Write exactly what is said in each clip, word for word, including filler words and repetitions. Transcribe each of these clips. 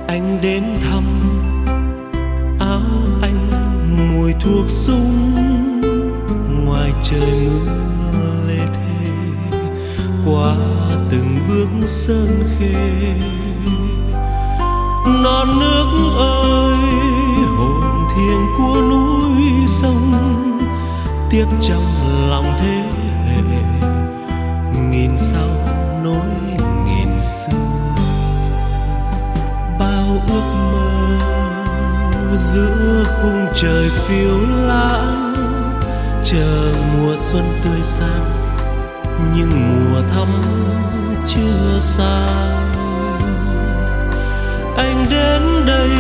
anh đến thăm, áo anh mùi thuốc súng, ngoài trời mưa lê thê qua từng bước sơn khê. Non nước ơi, hồn thiêng của núi sông, tiếp trong lòng thế hệ nghìn sau nối nghìn xưa. Bao ước mơ giữa khung trời phiêu lãng, chờ mùa xuân tươi sáng nhưng mùa thắm chưa sang. Anh đến đây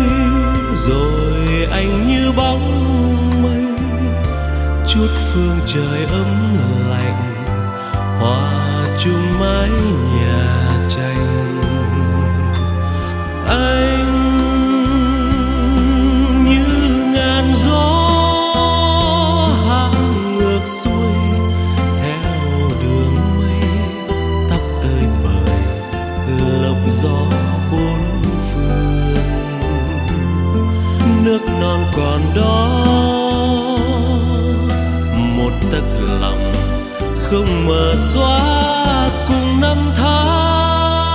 rồi anh như bóng mây, chút phương trời ấm lạnh hòa chung mái nhà tranh. Anh như ngàn gió hàng ngược xuôi theo đường mây, tóc tơi bời lộng gió bốn phương. Nước non còn đó một tấc lòng không mờ xóa cùng năm tháng.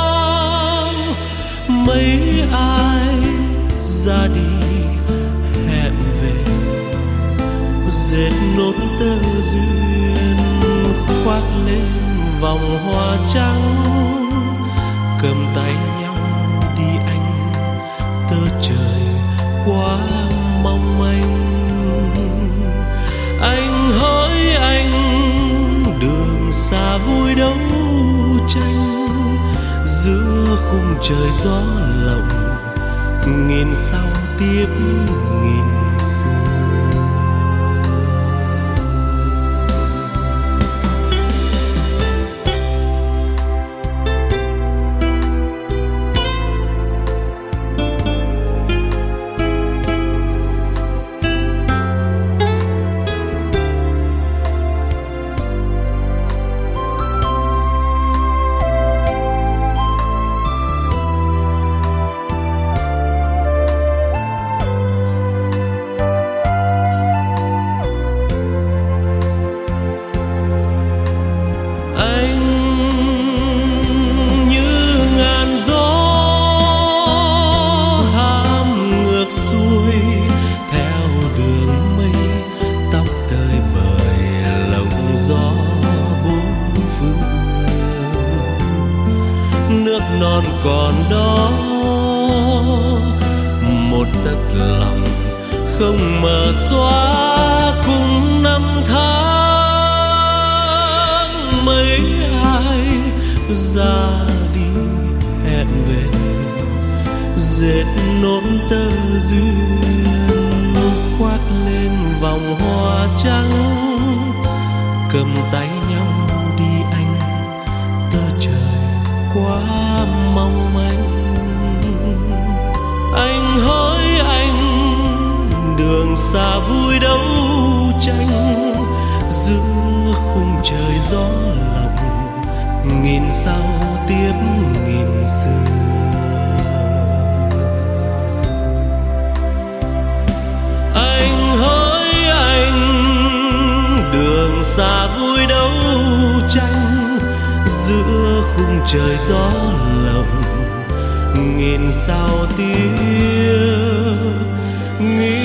Mấy ai ra đi hẹn về, dệt nốt tơ duyên khoác lên vòng hoa trắng, cầm tay nhau đi anh, tơ trời quá mong manh. Anh hỡi anh, đường xa vui đấu tranh, giữa khung trời gió lộng nghìn sao tiếp nghìn xưa. Nước non còn đó một tấc lòng không mờ xóa cùng năm tháng. Mấy ai ra đi hẹn về, dệt nốt tơ duyên khoác lên vòng hoa trắng, cầm tay nhau đi anh, tơ trời quá mong manh. Anh hỡi anh, đường xa vui đấu tranh, giữa khung trời gió lộng nghìn sao tiếp nghìn xưa. Anh hỡi anh, đường xa vui đấu tranh, giữa khung trời gió lộng nghìn sao tiếc nghìn